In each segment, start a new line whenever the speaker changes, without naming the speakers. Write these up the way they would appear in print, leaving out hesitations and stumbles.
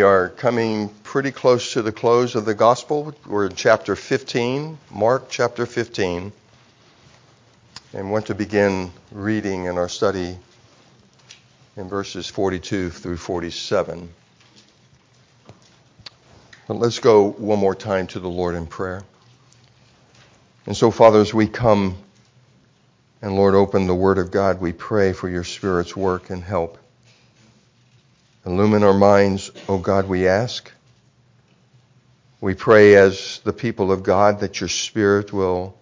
are coming pretty close to the close of the gospel. We're in chapter 15, Mark chapter 15, and want to begin reading in our study in verses 42 through 47. But let's go one more time to the Lord in prayer. And so, Father, as we come and, Lord, open the Word of God, we pray for your Spirit's work and help. Illumine our minds, O God, we ask. We pray as the people of God that your Spirit will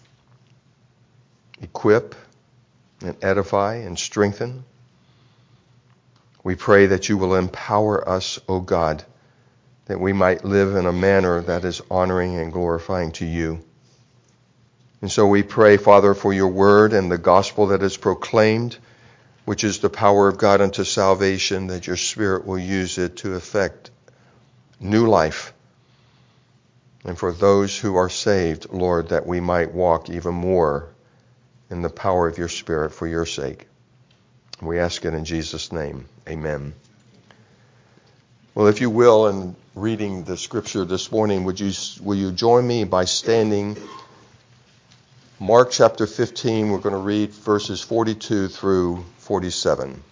equip and edify and strengthen. We pray that you will empower us, O God, that we might live in a manner that is honoring and glorifying to you. And so we pray, Father, for your word and the gospel that is proclaimed, which is the power of God unto salvation, that your Spirit will use it to effect new life. And for those who are saved, Lord, that we might walk even more in the power of your Spirit for your sake. We ask it in Jesus' name. Amen. Well, if you will, in reading the scripture this morning, will you join me by standing? Mark chapter 15, we're going to read verses 42 through 47.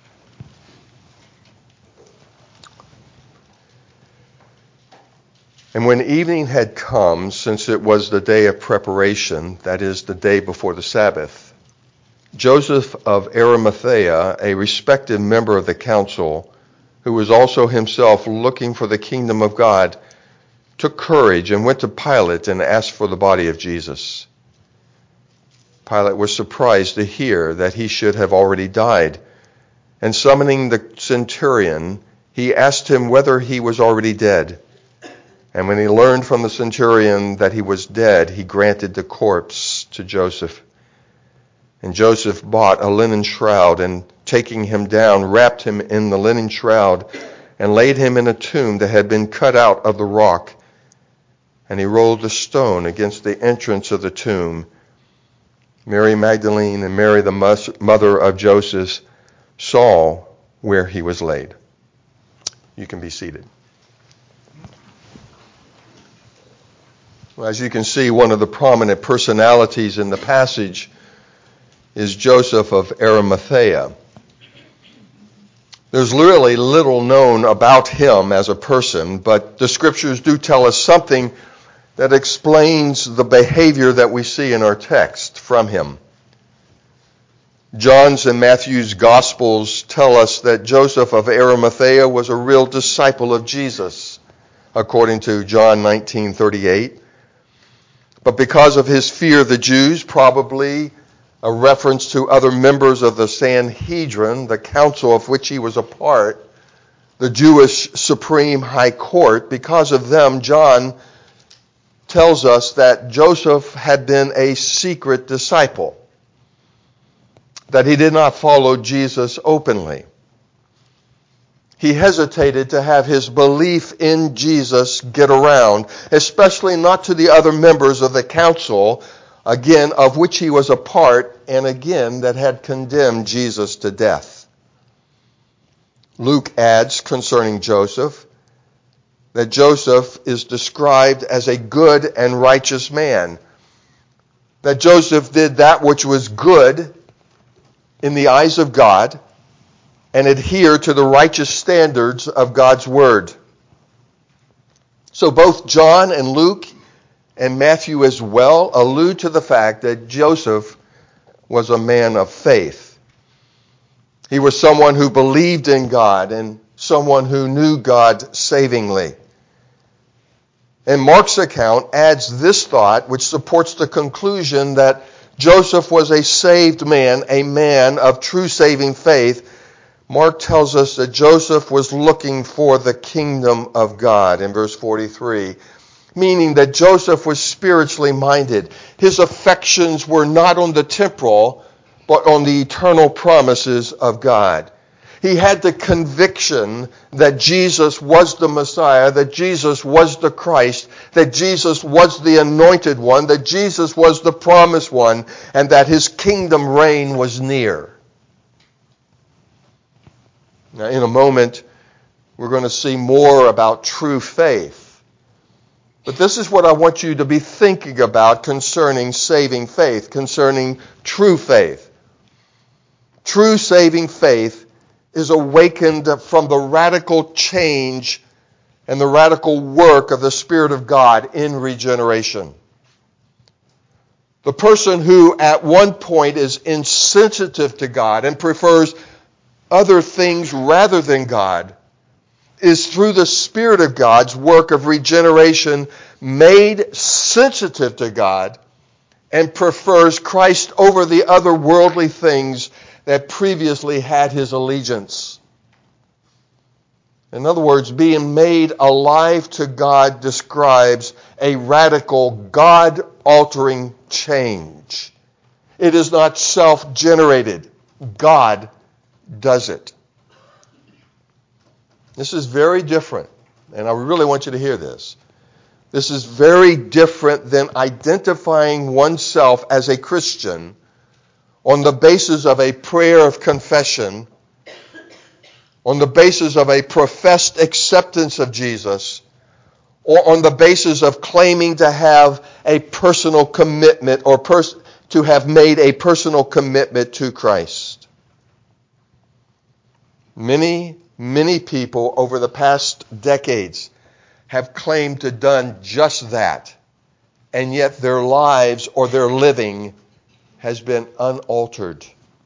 And when evening had come, since it was the day of preparation, that is, the day before the Sabbath, Joseph of Arimathea, a respected member of the council, who was also himself looking for the kingdom of God, took courage and went to Pilate and asked for the body of Jesus. Pilate was surprised to hear that he should have already died, and summoning the centurion, he asked him whether he was already dead. And when he learned from the centurion that he was dead, he granted the corpse to Joseph. And Joseph bought a linen shroud, and taking him down, wrapped him in the linen shroud, and laid him in a tomb that had been cut out of the rock. And he rolled a stone against the entrance of the tomb. Mary Magdalene and Mary, the mother of Joseph, saw where he was laid. You can be seated. Well, as you can see, one of the prominent personalities in the passage is Joseph of Arimathea. There's really little known about him as a person, but the scriptures do tell us something that explains the behavior that we see in our text from him. John's and Matthew's Gospels tell us that Joseph of Arimathea was a real disciple of Jesus, according to John 19:38. But because of his fear of the Jews, probably a reference to other members of the Sanhedrin, the council of which he was a part, the Jewish Supreme High Court, because of them, John tells us that Joseph had been a secret disciple, that he did not follow Jesus openly. He hesitated to have his belief in Jesus get around, especially not to the other members of the council, again, of which he was a part, and again, that had condemned Jesus to death. Luke adds concerning Joseph that Joseph is described as a good and righteous man. That Joseph did that which was good in the eyes of God and adhere to the righteous standards of God's word. So both John and Luke and Matthew as well allude to the fact that Joseph was a man of faith. He was someone who believed in God and someone who knew God savingly. And Mark's account adds this thought, which supports the conclusion that Joseph was a saved man, a man of true saving faith. Mark tells us that Joseph was looking for the kingdom of God in verse 43, meaning that Joseph was spiritually minded. His affections were not on the temporal, but on the eternal promises of God. He had the conviction that Jesus was the Messiah, that Jesus was the Christ, that Jesus was the anointed one, that Jesus was the promised one, and that his kingdom reign was near. Now, in a moment, we're going to see more about true faith. But this is what I want you to be thinking about concerning saving faith, concerning true faith. True saving faith is awakened from the radical change and the radical work of the Spirit of God in regeneration. The person who at one point is insensitive to God and prefers other things rather than God is through the Spirit of God's work of regeneration made sensitive to God and prefers Christ over the other worldly things that previously had his allegiance. In other words, being made alive to God describes a radical, God-altering change. It is not self-generated. God does it. This is very different, and I really want you to hear this. This is very different than identifying oneself as a Christian on the basis of a prayer of confession, on the basis of a professed acceptance of Jesus, or on the basis of claiming to have a personal commitment or to have made a personal commitment to Christ. Many people over the past decades have claimed to have done just that, and yet their lives or their living has been unaltered.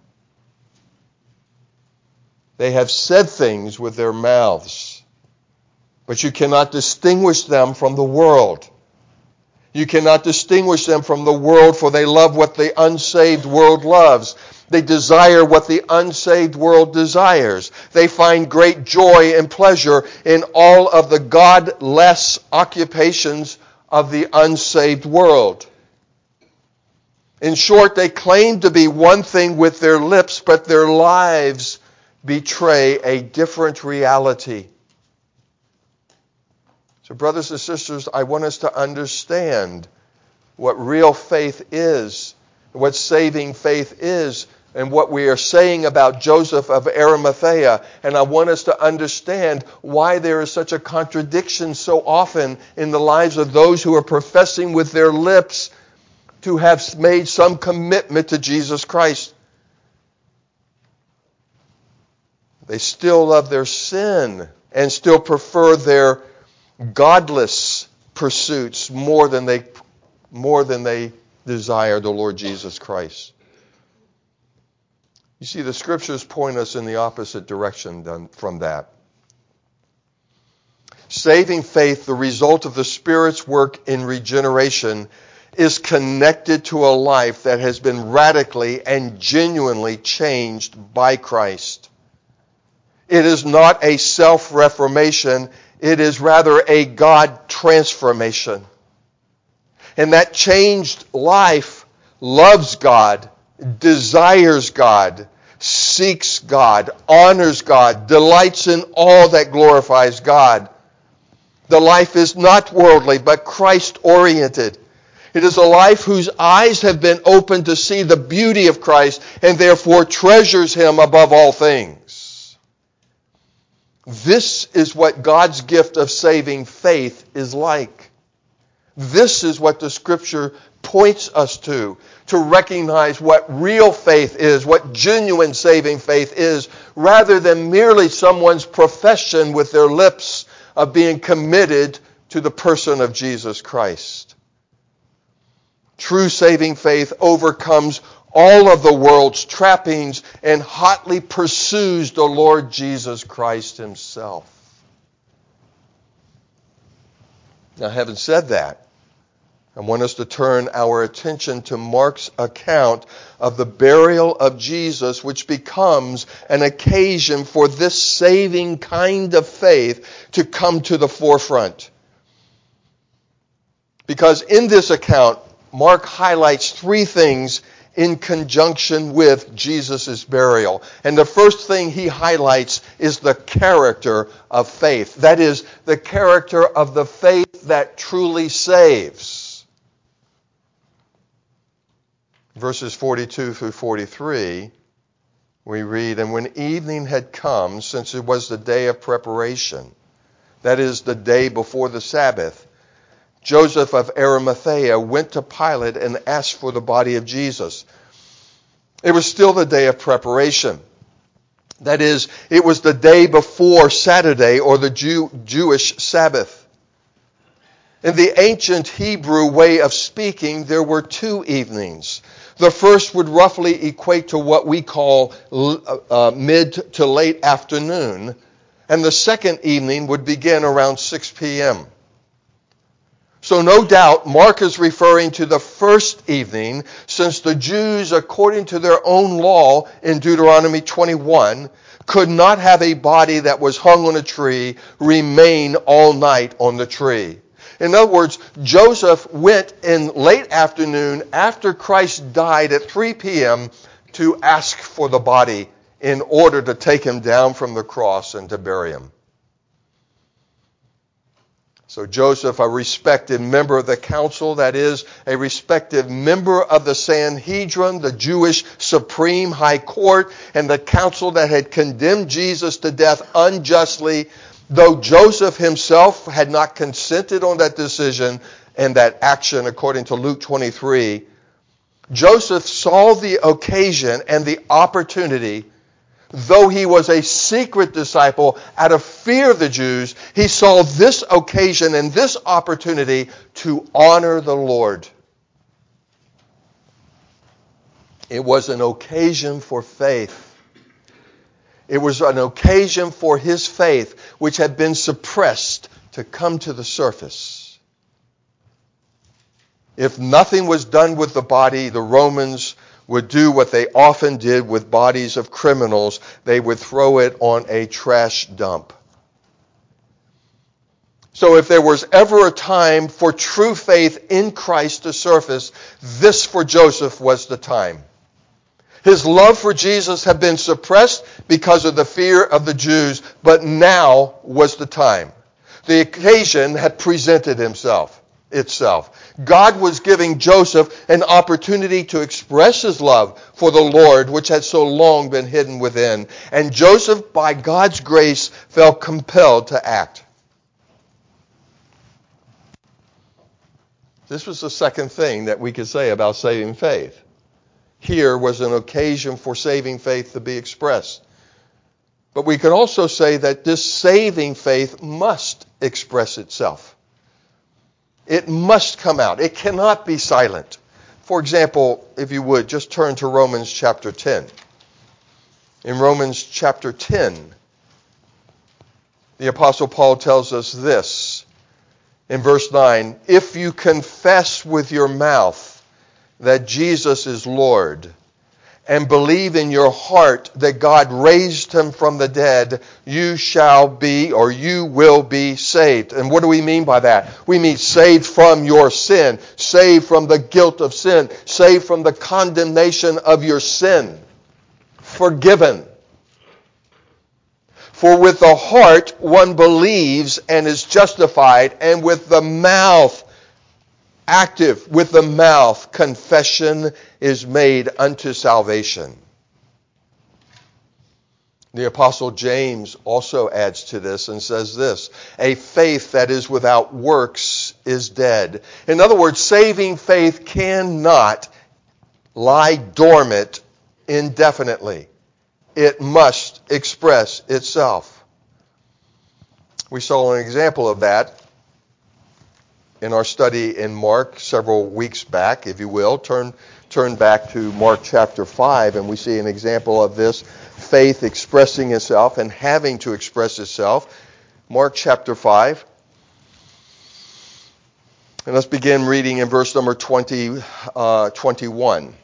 They have said things with their mouths, but you cannot distinguish them from the world. You cannot distinguish them from the world, for they love what the unsaved world loves. They desire what the unsaved world desires. They find great joy and pleasure in all of the godless occupations of the unsaved world. In short, they claim to be one thing with their lips, but their lives betray a different reality. So, brothers and sisters, I want us to understand what real faith is, what saving faith is, and what we are saying about Joseph of Arimathea. And I want us to understand why there is such a contradiction so often in the lives of those who are professing with their lips to have made some commitment to Jesus Christ. They still love their sin and still prefer their godless pursuits more than they desire the Lord Jesus Christ. You see, the Scriptures point us in the opposite direction from that. Saving faith, the result of the Spirit's work in regeneration, is connected to a life that has been radically and genuinely changed by Christ. It is not a self-reformation. It is rather a God transformation. And that changed life loves God, desires God, seeks God, honors God, delights in all that glorifies God. The life is not worldly, but Christ-oriented. It is a life whose eyes have been opened to see the beauty of Christ and therefore treasures Him above all things. This is what God's gift of saving faith is like. This is what the Scripture points us to recognize what real faith is, what genuine saving faith is, rather than merely someone's profession with their lips of being committed to the person of Jesus Christ. True saving faith overcomes all of the world's trappings and hotly pursues the Lord Jesus Christ Himself. Now, having said that, I want us to turn our attention to Mark's account of the burial of Jesus, which becomes an occasion for this saving kind of faith to come to the forefront. Because in this account, Mark highlights three things in conjunction with Jesus' burial. And the first thing he highlights is the character of faith. That is, the character of the faith that truly saves. Verses 42 through 43 we read, "And when evening had come, since it was the day of preparation," that is, the day before the Sabbath, "Joseph of Arimathea went to Pilate and asked for the body of Jesus." It was still the day of preparation. That is, it was the day before Saturday, or the Jewish Sabbath. In the ancient Hebrew way of speaking, there were two evenings. The first would roughly equate to what we call mid to late afternoon, and the second evening would begin around 6 p.m. So no doubt Mark is referring to the first evening, since the Jews, according to their own law in Deuteronomy 21, could not have a body that was hung on a tree remain all night on the tree. In other words, Joseph went in late afternoon after Christ died at 3 p.m. to ask for the body in order to take him down from the cross and to bury him. So Joseph, a respected member of the council, that is, a respected member of the Sanhedrin, the Jewish Supreme High Court, and the council that had condemned Jesus to death unjustly, though Joseph himself had not consented on that decision and that action, according to Luke 23, Joseph saw the occasion and the opportunity. Though he was a secret disciple, out of fear of the Jews, he saw this occasion and this opportunity to honor the Lord. It was an occasion for faith. It was an occasion for his faith, which had been suppressed, to come to the surface. If nothing was done with the body, the Romans would do what they often did with bodies of criminals. They would throw it on a trash dump. So if there was ever a time for true faith in Christ to surface, this for Joseph was the time. His love for Jesus had been suppressed because of the fear of the Jews, but now was the time. The occasion had presented itself. God was giving Joseph an opportunity to express his love for the Lord, which had so long been hidden within. And Joseph, by God's grace, felt compelled to act. This was the second thing that we could say about saving faith. Here was an occasion for saving faith to be expressed. But we can also say that this saving faith must express itself. It must come out. It cannot be silent. For example, if you would, just turn to Romans chapter 10. In Romans chapter 10, the Apostle Paul tells us this in verse 9, "If you confess with your mouth that Jesus is Lord, and believe in your heart that God raised him from the dead, you shall be, or you will be saved." And what do we mean by that? We mean saved from your sin, saved from the guilt of sin, saved from the condemnation of your sin, forgiven. For with the heart one believes and is justified, and with the mouth, active with the mouth, confession is made unto salvation. The Apostle James also adds to this and says this, "A faith that is without works is dead." In other words, saving faith cannot lie dormant indefinitely. It must express itself. We saw an example of that in our study in Mark several weeks back. If you will, turn back to Mark chapter 5, and we see an example of this faith expressing itself and having to express itself. Mark chapter 5. And let's begin reading in verse number 21.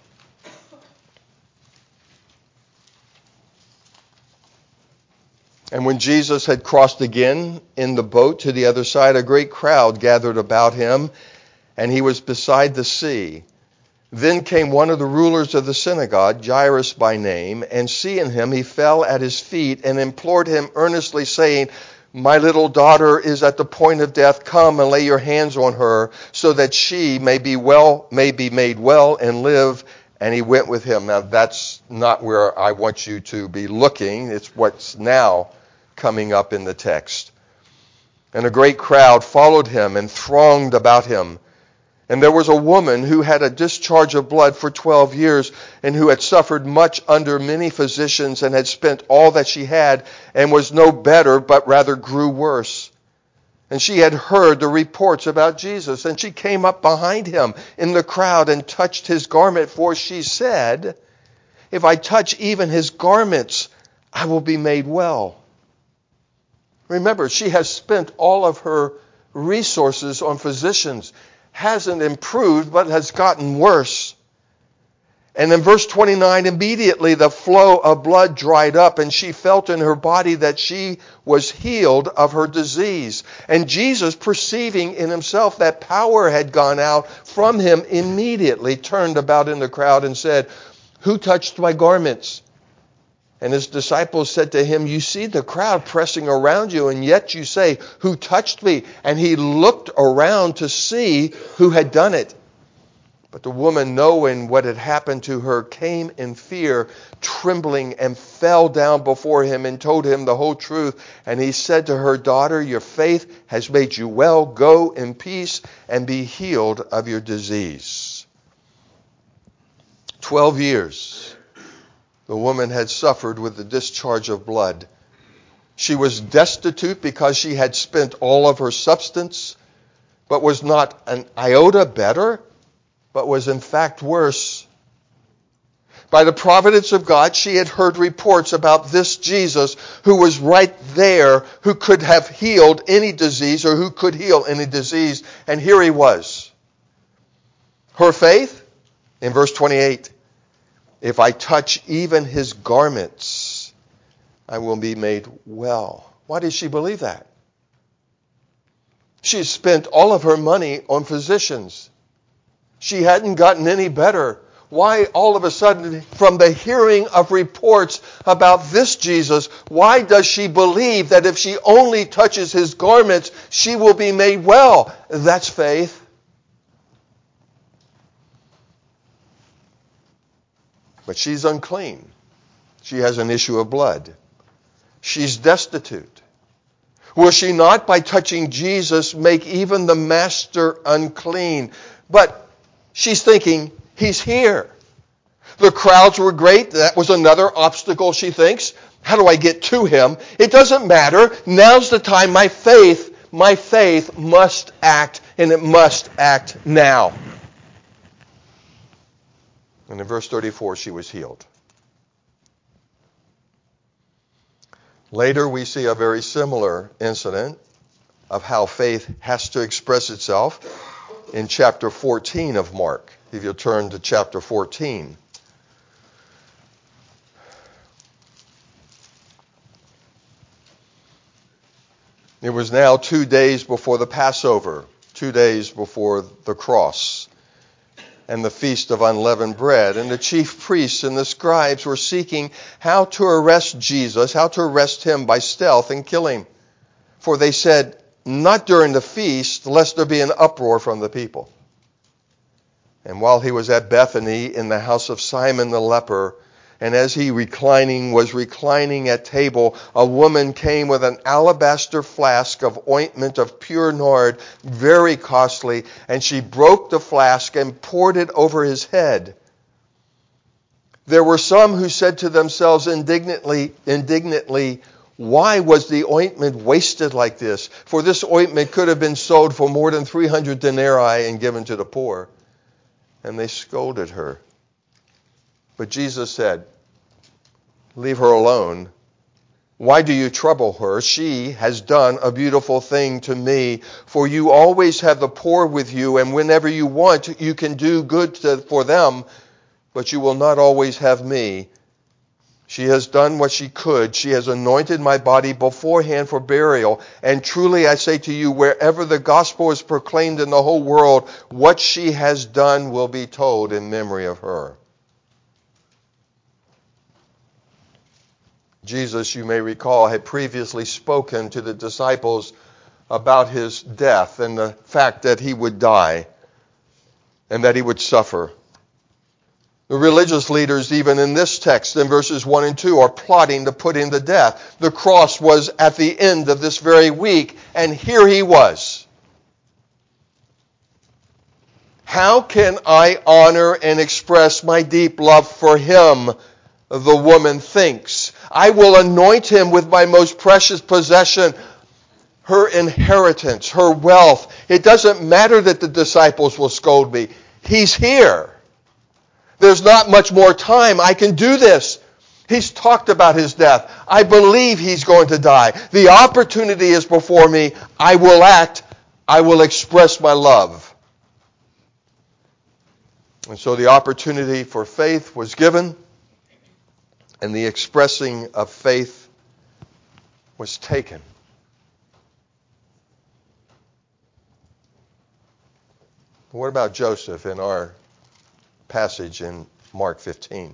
"And when Jesus had crossed again in the boat to the other side, a great crowd gathered about him, and he was beside the sea. Then came one of the rulers of the synagogue, Jairus by name, and seeing him, he fell at his feet and implored him earnestly, saying, 'My little daughter is at the point of death. Come and lay your hands on her, so that she may be made well and live.' and he went with him. Now, that's not where I want you to be looking. It's what's now coming up in the text. And a great crowd followed him and thronged about him. And there was a woman who had a discharge of blood for 12 years and who had suffered much under many physicians and had spent all that she had and was no better, but rather grew worse. And she had heard the reports about Jesus, and she came up behind him in the crowd and touched his garment, for she said, "If I touch even his garments, I will be made well." Remember, she has spent all of her resources on physicians. Hasn't improved, but has gotten worse. And in verse 29, immediately the flow of blood dried up, and she felt in her body that she was healed of her disease. And Jesus, perceiving in himself that power had gone out from him, immediately turned about in the crowd and said, "Who touched my garments?" And his disciples said to him, "You see the crowd pressing around you, and yet you say, 'Who touched me?'" And he looked around to see who had done it. But the woman, knowing what had happened to her, came in fear, trembling, and fell down before him and told him the whole truth. And he said to her, "Daughter, your faith has made you well. Go in peace and be healed of your disease." 12 years. The woman had suffered with the discharge of blood. She was destitute because she had spent all of her substance, but was not an iota better, but was in fact worse. By the providence of God, she had heard reports about this Jesus who was right there, who could have healed any disease or who could heal any disease. And here he was. Her faith, in verse 28, "If I touch even his garments, I will be made well." Why did she believe that? She spent all of her money on physicians. She hadn't gotten any better. Why all of a sudden, from the hearing of reports about this Jesus, why does she believe that if she only touches his garments, she will be made well? That's faith. But she's unclean. She has an issue of blood. She's destitute. Will she not, by touching Jesus, make even the master unclean? But she's thinking, he's here. The crowds were great. That was another obstacle, she thinks. How do I get to him? It doesn't matter. Now's the time. My faith must act, and it must act now. And in verse 34, she was healed. Later, we see a very similar incident of how faith has to express itself in chapter 14 of Mark. If you'll turn to chapter 14. It was now 2 days before the Passover, 2 days before the cross, and the feast of unleavened bread. And the chief priests and the scribes were seeking how to arrest Jesus, how to arrest him by stealth and kill him. For they said, "Not during the feast, lest there be an uproar from the people." And while he was at Bethany in the house of Simon the leper, and as he was reclining at table, a woman came with an alabaster flask of ointment of pure nard, very costly, and she broke the flask and poured it over his head. There were some who said to themselves indignantly, "Why was the ointment wasted like this? For this ointment could have been sold for more than 300 denarii and given to the poor." And they scolded her. But Jesus said, "Leave her alone. Why do you trouble her? She has done a beautiful thing to me. For you always have the poor with you, and whenever you want, you can do good for them, but you will not always have me. She has done what she could. She has anointed my body beforehand for burial. And truly I say to you, wherever the gospel is proclaimed in the whole world, what she has done will be told in memory of her." Jesus, you may recall, had previously spoken to the disciples about his death and the fact that he would die and that he would suffer. The religious leaders, even in this text, in verses 1 and 2, are plotting to put him to death. The cross was at the end of this very week, and here he was. How can I honor and express my deep love for him? The woman thinks. I will anoint him with my most precious possession, her inheritance, her wealth. It doesn't matter that the disciples will scold me. He's here. There's not much more time. I can do this. He's talked about his death. I believe he's going to die. The opportunity is before me. I will act. I will express my love. And so the opportunity for faith was given, and the expressing of faith was taken. What about Joseph in our passage in Mark 15?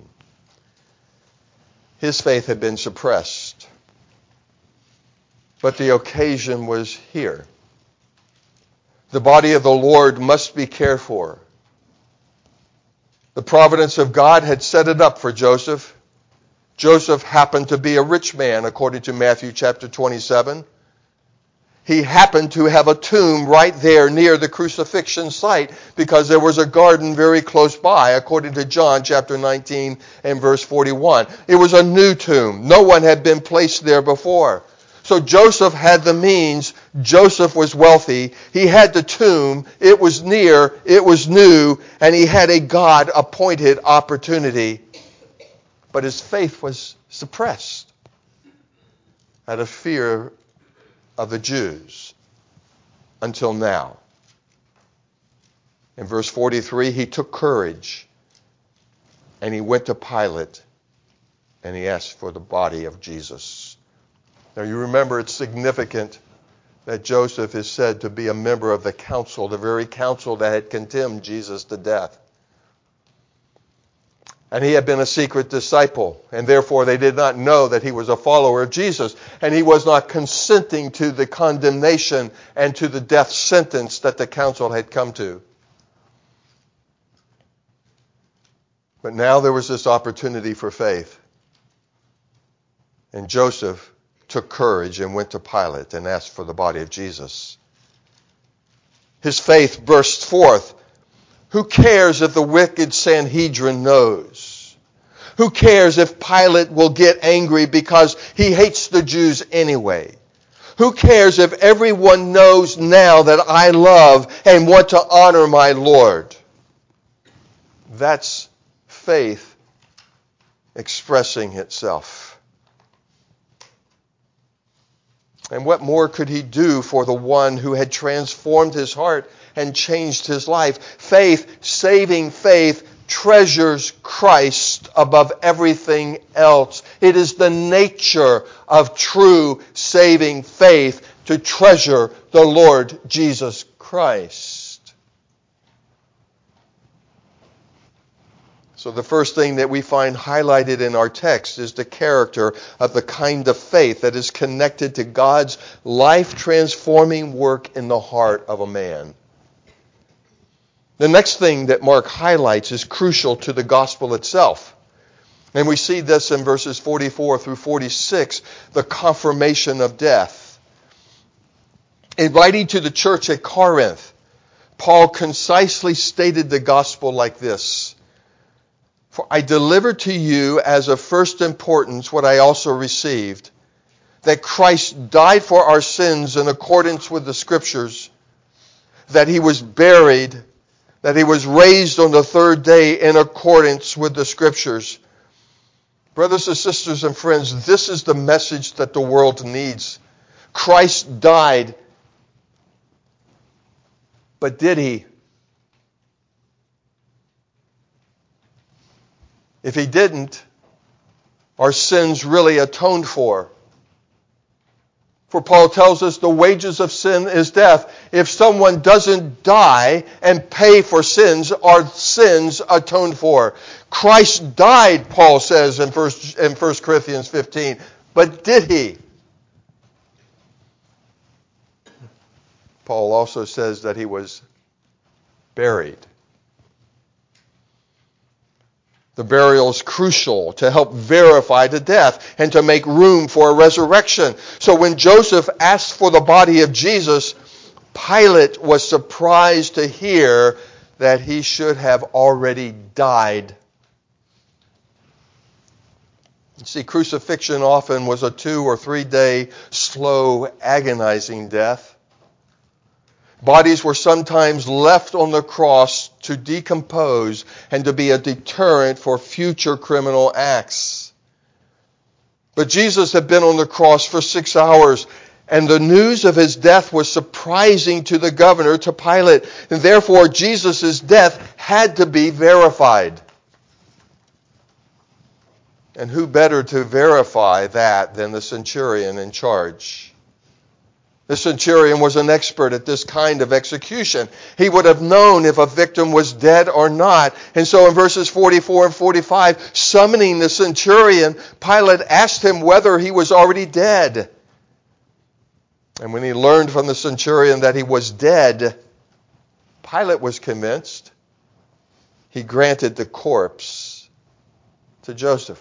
His faith had been suppressed, but the occasion was here. The body of the Lord must be cared for. The providence of God had set it up for Joseph. Joseph happened to be a rich man, according to Matthew chapter 27. He happened to have a tomb right there near the crucifixion site because there was a garden very close by, according to John chapter 19 and verse 41. It was a new tomb. No one had been placed there before. So Joseph had the means. Joseph was wealthy. He had the tomb. It was near. It was new. And he had a God-appointed opportunity. But his faith was suppressed out of fear of the Jews until now. In verse 43, he took courage and he went to Pilate and he asked for the body of Jesus. Now you remember it's significant that Joseph is said to be a member of the council, the very council that had condemned Jesus to death. And he had been a secret disciple, and therefore they did not know that he was a follower of Jesus. And he was not consenting to the condemnation and to the death sentence that the council had come to. But now there was this opportunity for faith. And Joseph took courage and went to Pilate and asked for the body of Jesus. His faith burst forth. Who cares if the wicked Sanhedrin knows? Who cares if Pilate will get angry because he hates the Jews anyway? Who cares if everyone knows now that I love and want to honor my Lord? That's faith expressing itself. And what more could he do for the one who had transformed his heart and changed his life? Faith, saving faith, treasures Christ above everything else. It is the nature of true saving faith to treasure the Lord Jesus Christ. So the first thing that we find highlighted in our text is the character of the kind of faith that is connected to God's life-transforming work in the heart of a man. The next thing that Mark highlights is crucial to the gospel itself. And we see this in verses 44 through 46, the confirmation of death. In writing to the church at Corinth, Paul concisely stated the gospel like this: For I delivered to you as of first importance what I also received, that Christ died for our sins in accordance with the Scriptures, that he was buried, that he was raised on the third day in accordance with the Scriptures. Brothers and sisters and friends, this is the message that the world needs. Christ died, but did he? If he didn't, are sins really atoned for? For Paul tells us the wages of sin is death. If someone doesn't die and pay for sins, are sins atoned for? Christ died, Paul says in 1 Corinthians 15. But did he? Paul also says that he was buried. The burial is crucial to help verify the death and to make room for a resurrection. So when Joseph asked for the body of Jesus, Pilate was surprised to hear that he should have already died. You see, crucifixion often was a 2 or 3 day slow, agonizing death. Bodies were sometimes left on the cross to decompose and to be a deterrent for future criminal acts. But Jesus had been on the cross for 6 hours, and the news of his death was surprising to the governor, to Pilate, and therefore Jesus' death had to be verified. And who better to verify that than the centurion in charge? The centurion was an expert at this kind of execution. He would have known if a victim was dead or not. And so in verses 44 and 45, summoning the centurion, Pilate asked him whether he was already dead. And when he learned from the centurion that he was dead, Pilate was convinced. He granted the corpse to Joseph.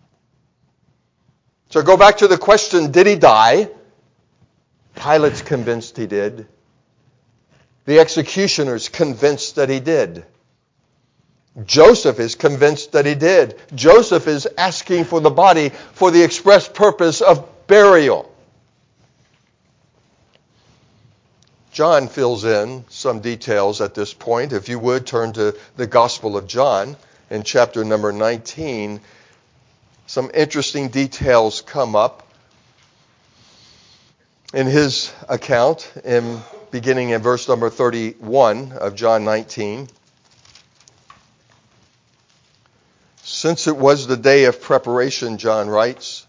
So go back to the question, did he die? Pilate's convinced he did. The executioner's convinced that he did. Joseph is convinced that he did. Joseph is asking for the body for the express purpose of burial. John fills in some details at this point. If you would, turn to the Gospel of John in chapter number 19. Some interesting details come up in his account, beginning in verse number 31 of John 19. Since it was the day of preparation, John writes,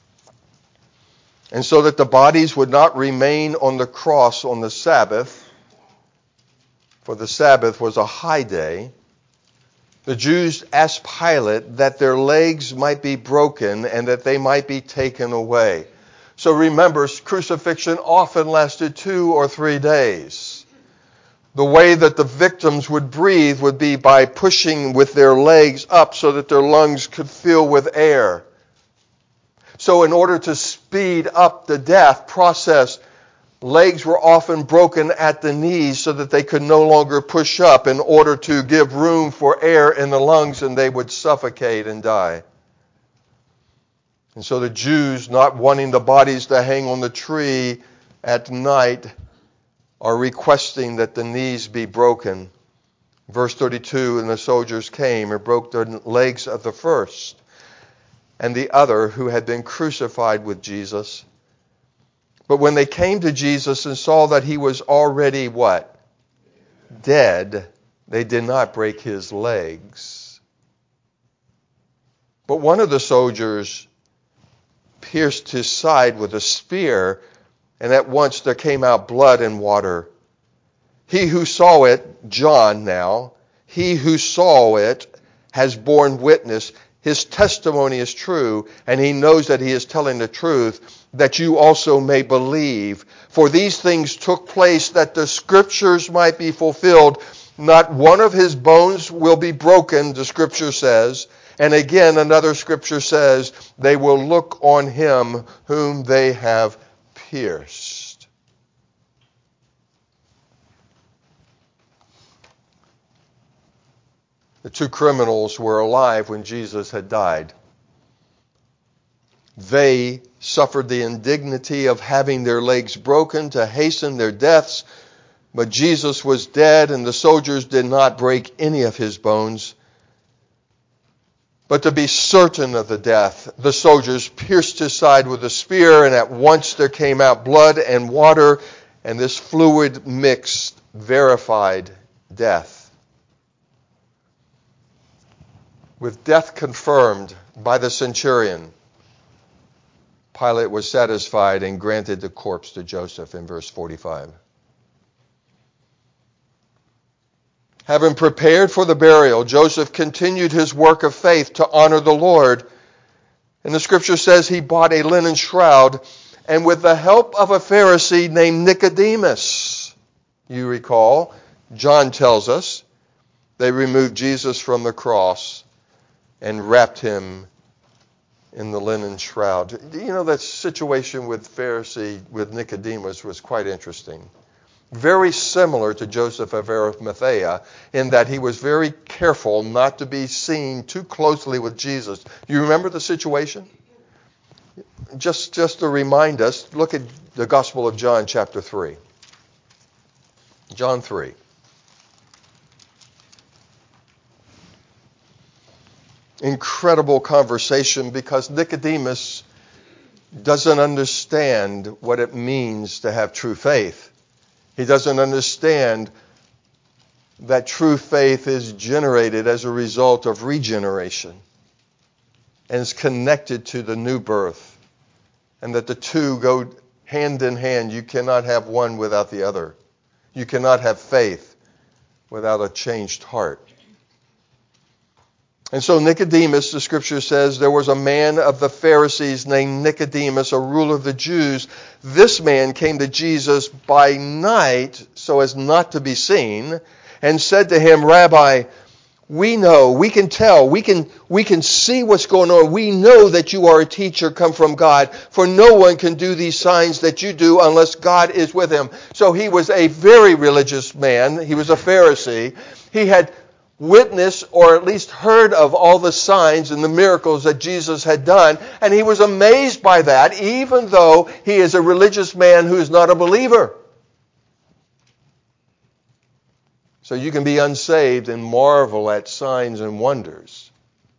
and so that the bodies would not remain on the cross on the Sabbath, for the Sabbath was a high day, the Jews asked Pilate that their legs might be broken and that they might be taken away. So remember, crucifixion often lasted 2 or 3 days. The way that the victims would breathe would be by pushing with their legs up so that their lungs could fill with air. So in order to speed up the death process, legs were often broken at the knees so that they could no longer push up in order to give room for air in the lungs, and they would suffocate and die. And so the Jews, not wanting the bodies to hang on the tree at night, are requesting that the knees be broken. Verse 32, and the soldiers came and broke the legs of the first and the other who had been crucified with Jesus. But when they came to Jesus and saw that he was already what? Dead, they did not break his legs. But one of the soldiers pierced his side with a spear, and at once there came out blood and water. He who saw it, John now, he who saw it has borne witness. His testimony is true, and he knows that he is telling the truth, that you also may believe. For these things took place that the scriptures might be fulfilled. Not one of his bones will be broken, the scripture says. And again, another scripture says, they will look on him whom they have pierced. The 2 criminals were alive when Jesus had died. They suffered the indignity of having their legs broken to hasten their deaths, but Jesus was dead, and the soldiers did not break any of his bones. But to be certain of the death, the soldiers pierced his side with a spear, and at once there came out blood and water, and this fluid mixed verified death. With death confirmed by the centurion, Pilate was satisfied and granted the corpse to Joseph in verse 45. Having prepared for the burial, Joseph continued his work of faith to honor the Lord. And the scripture says he bought a linen shroud, and with the help of a Pharisee named Nicodemus, you recall, John tells us, they removed Jesus from the cross. and wrapped him in the linen shroud. You know, that situation with Nicodemus was quite interesting. Very similar to Joseph of Arimathea in that he was very careful not to be seen too closely with Jesus. Do you remember the situation? Just to remind us, look at the Gospel of John, chapter 3. John 3. Incredible conversation because Nicodemus doesn't understand what it means to have true faith. He doesn't understand that true faith is generated as a result of regeneration and is connected to the new birth, and that the two go hand in hand. You cannot have one without the other. You cannot have faith without a changed heart. And so Nicodemus, the scripture says, there was a man of the Pharisees named Nicodemus, a ruler of the Jews. This man came to Jesus by night so as not to be seen, and said to him, Rabbi, we know, we can tell, we can see what's going on. We know that you are a teacher come from God, for no one can do these signs that you do unless God is with him. So he was a very religious man. He was a Pharisee. He had witnessed or at least heard of all the signs and the miracles that Jesus had done, and he was amazed by that, even though he is a religious man who is not a believer. So you can be unsaved and marvel at signs and wonders.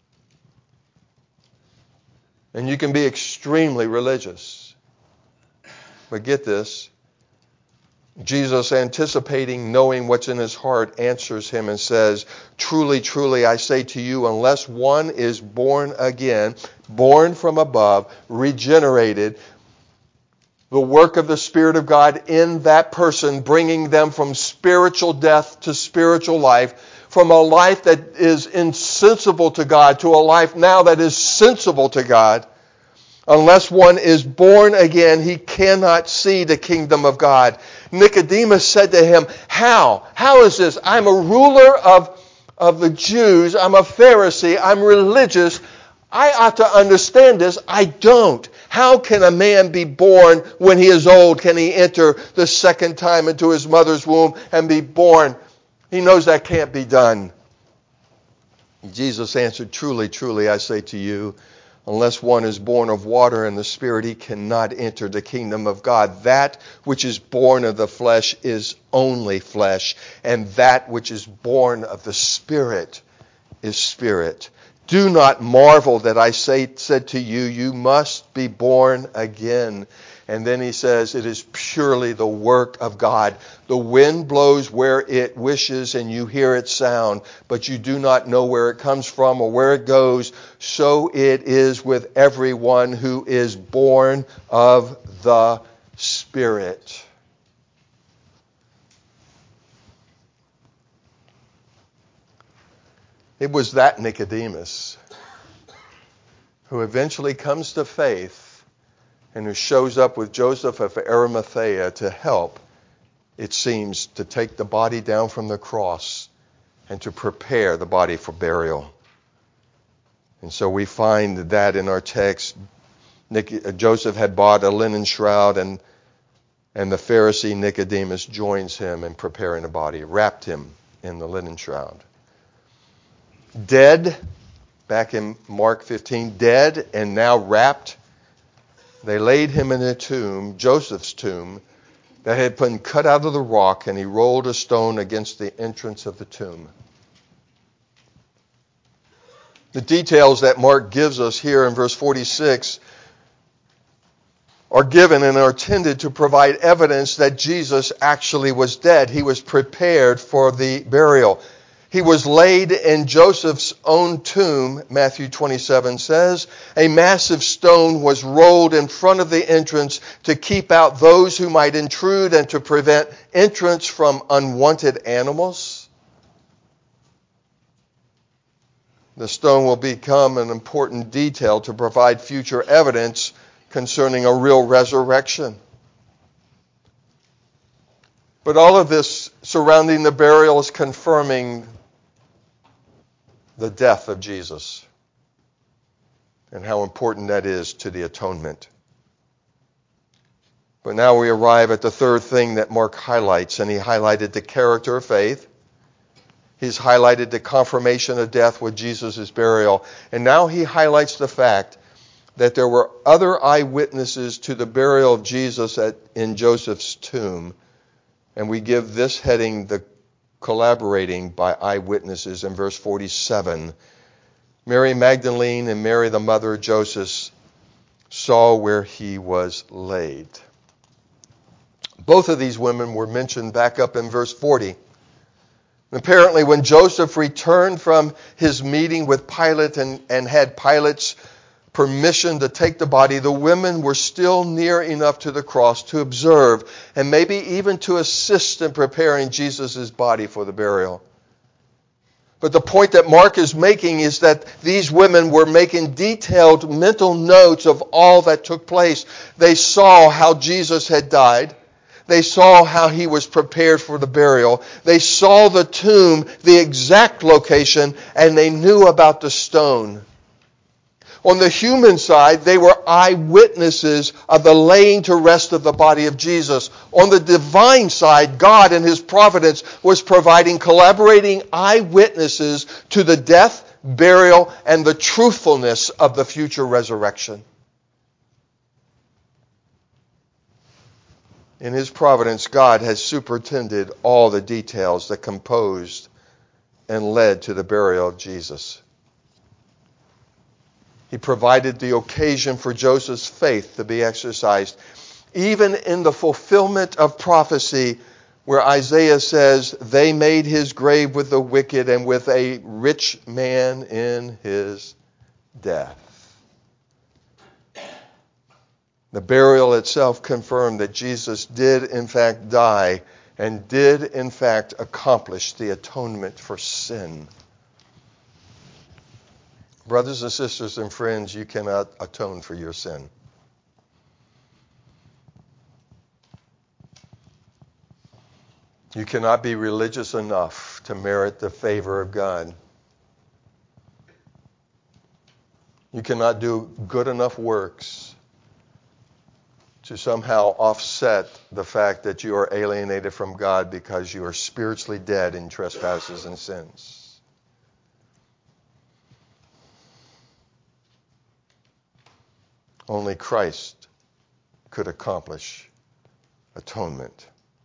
And you can be extremely religious. But get this, Jesus, anticipating, knowing what's in his heart, answers him and says, Truly, truly, I say to you, unless one is born again, born from above, regenerated, the work of the Spirit of God in that person, bringing them from spiritual death to spiritual life, from a life that is insensible to God to a life now that is sensible to God. Unless one is born again, he cannot see the kingdom of God. Nicodemus said to him, How? How is this? I'm a ruler of the Jews. I'm a Pharisee. I'm religious. I ought to understand this. I don't. How can a man be born when he is old? Can he enter the second time into his mother's womb and be born? He knows that can't be done. Jesus answered, Truly, truly, I say to you, unless one is born of water and the Spirit, he cannot enter the kingdom of God. That which is born of the flesh is only flesh, and that which is born of the Spirit is spirit. Do not marvel that I said to you, you must be born again. And then he says, it is purely the work of God. The wind blows where it wishes and you hear its sound, but you do not know where it comes from or where it goes. So it is with everyone who is born of the Spirit. It was that Nicodemus who eventually comes to faith and who shows up with Joseph of Arimathea to help, it seems, to take the body down from the cross and to prepare the body for burial. And so we find that in our text, Joseph had bought a linen shroud, and the Pharisee Nicodemus joins him in preparing the body, wrapped him in the linen shroud. Dead, back in Mark 15, dead and now wrapped, they laid him in a tomb, Joseph's tomb, that had been cut out of the rock, and he rolled a stone against the entrance of the tomb. The details that Mark gives us here in verse 46 are given and are intended to provide evidence that Jesus actually was dead. He was prepared for the burial. He was laid in Joseph's own tomb, Matthew 27 says. A massive stone was rolled in front of the entrance to keep out those who might intrude and to prevent entrance from unwanted animals. The stone will become an important detail to provide future evidence concerning a real resurrection. But all of this surrounding the burial is confirming the death of Jesus. and how important that is to the atonement. But now we arrive at the third thing that Mark highlights, and he highlighted the character of faith. He's highlighted the confirmation of death with Jesus' burial. And now he highlights the fact that there were other eyewitnesses to the burial of Jesus in Joseph's tomb. And we give this heading the collaborating by eyewitnesses in verse 47. Mary Magdalene and Mary, the mother of Joseph, saw where he was laid. Both of these women were mentioned back up in verse 40. Apparently, when Joseph returned from his meeting with Pilate and had Pilate's permission to take the body, the women were still near enough to the cross to observe and maybe even to assist in preparing Jesus' body for the burial. But the point that Mark is making is that these women were making detailed mental notes of all that took place. They saw how Jesus had died. They saw how he was prepared for the burial. They saw the tomb, the exact location, and they knew about the stone. On the human side, they were eyewitnesses of the laying to rest of the body of Jesus. On the divine side, God in his providence was providing collaborating eyewitnesses to the death, burial, and the truthfulness of the future resurrection. In his providence, God has superintended all the details that composed and led to the burial of Jesus. He provided the occasion for Joseph's faith to be exercised, even in the fulfillment of prophecy where Isaiah says, they made his grave with the wicked and with a rich man in his death. The burial itself confirmed that Jesus did in fact die and did in fact accomplish the atonement for sin. Brothers and sisters and friends, you cannot atone for your sin. You cannot be religious enough to merit the favor of God. You cannot do good enough works to somehow offset the fact that you are alienated from God because you are spiritually dead in trespasses and sins. Only Christ could accomplish atonement.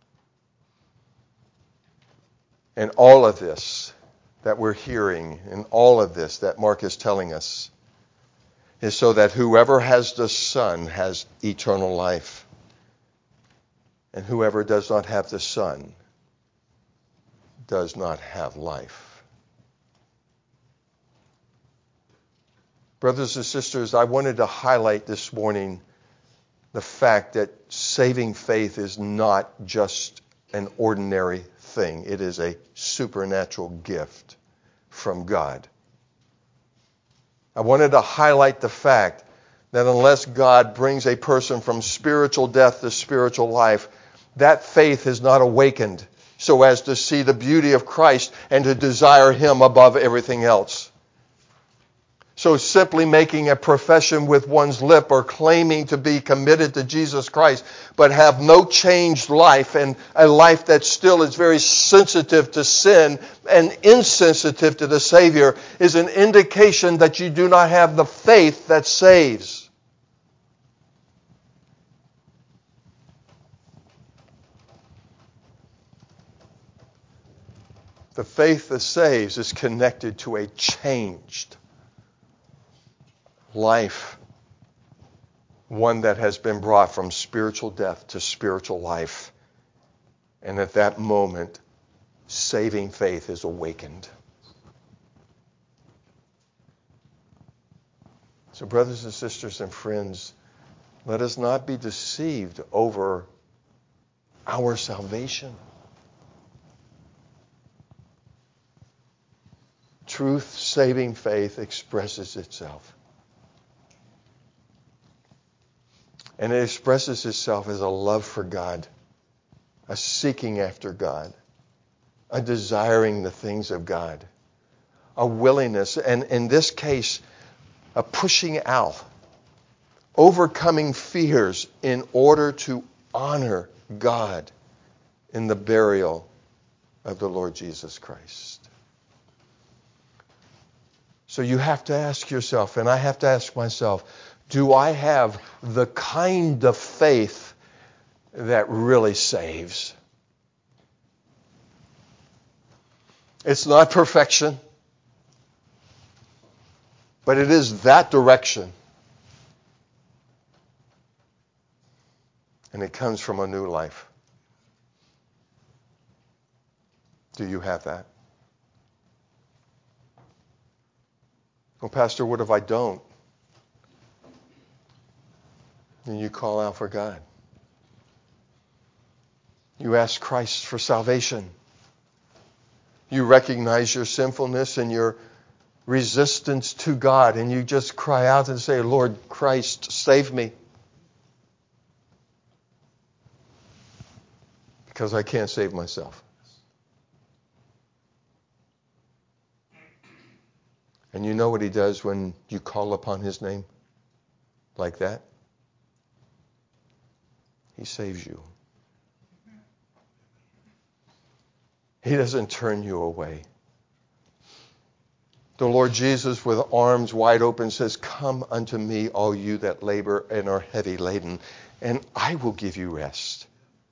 And all of this that we're hearing, and all of this that Mark is telling us, is so that whoever has the Son has eternal life. And whoever does not have the Son does not have life. Brothers and sisters, I wanted to highlight this morning the fact that saving faith is not just an ordinary thing. It is a supernatural gift from God. I wanted to highlight the fact that unless God brings a person from spiritual death to spiritual life, that faith is not awakened so as to see the beauty of Christ and to desire him above everything else. So simply making a profession with one's lip or claiming to be committed to Jesus Christ but have no changed life and a life that still is very sensitive to sin and insensitive to the Savior is an indication that you do not have the faith that saves. The faith that saves is connected to a changed life, one that has been brought from spiritual death to spiritual life. And at that moment, saving faith is awakened. So brothers and sisters and friends, let us not be deceived over our salvation. Truth-saving faith expresses itself. And it expresses itself as a love for God, a seeking after God, a desiring the things of God, a willingness, and in this case, a pushing out, overcoming fears in order to honor God in the burial of the Lord Jesus Christ. So you have to ask yourself, and I have to ask myself, do I have the kind of faith that really saves? It's not perfection, but it is that direction. And it comes from a new life. Do you have that? Well, Pastor, what if I don't? Then you call out for God. You ask Christ for salvation. You recognize your sinfulness and your resistance to God, and you just cry out and say, Lord Christ, save me. Because I can't save myself. And you know what he does when you call upon his name like that? He saves you. He doesn't turn you away. The Lord Jesus, with arms wide open, says, come unto me, all you that labor and are heavy laden, and I will give you rest.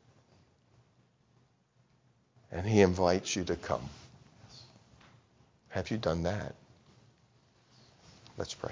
And he invites you to come. Have you done that? Let's pray.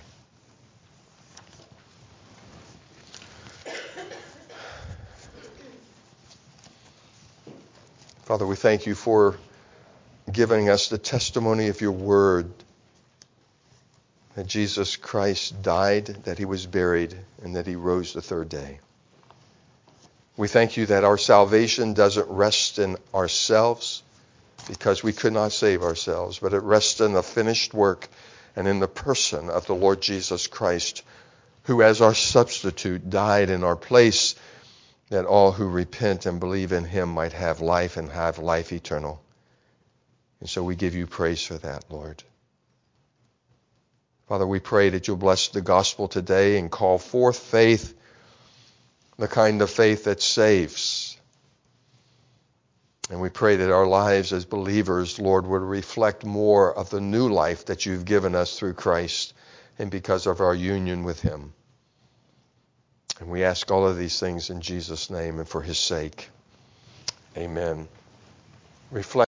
Father, we thank you for giving us the testimony of your word, that Jesus Christ died, that he was buried, and that he rose the third day. We thank you that our salvation doesn't rest in ourselves, because we could not save ourselves, but it rests in the finished work and in the person of the Lord Jesus Christ, who as our substitute died in our place, that all who repent and believe in him might have life and have life eternal. And so we give you praise for that, Lord. Father, we pray that you'll bless the gospel today and call forth faith, the kind of faith that saves. And we pray that our lives as believers, Lord, would reflect more of the new life that you've given us through Christ and because of our union with him. And we ask all of these things in Jesus' name and for his sake. Amen. Reflect